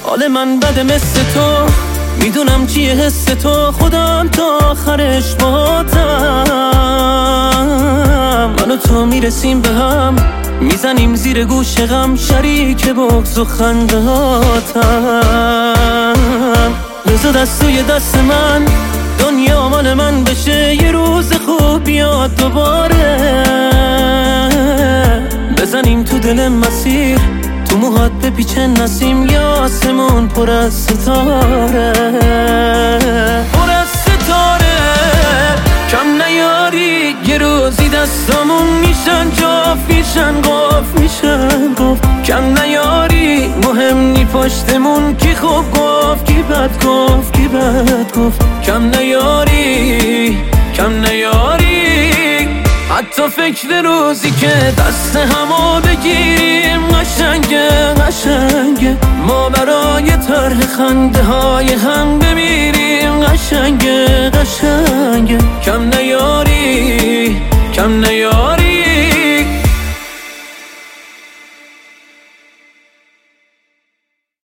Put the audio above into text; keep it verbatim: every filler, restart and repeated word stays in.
حال من بده مثل تو، میدونم چیه حس تو، خودم تا آخرش باهاتم. من و تو میرسیم به هم، میزنیم زیر گوش غم، شریک بغض و خندهاتم. بذار دست توی دست من، دنیا مال من بشه، یه روز خوب بیاد دوباره. بزنیم تو دل مسیر، تو موهات بپیچه نسیم، یا آسمون پر از ستاره، پر از ستاره. کم نیاری یه روزی دستامون میشن جاف، میشن قاف، میشن گفت. کم نیاری مهم نی پشتمون کی خوب گفت کی بد گفت کی بد گفت. کم نیاری کم نیاری حتی فکر روزی که دست همو بگیریم. قشنگه قشنگه ما برای طرح خنده های هم بمیریم. قشنگه قشنگه کم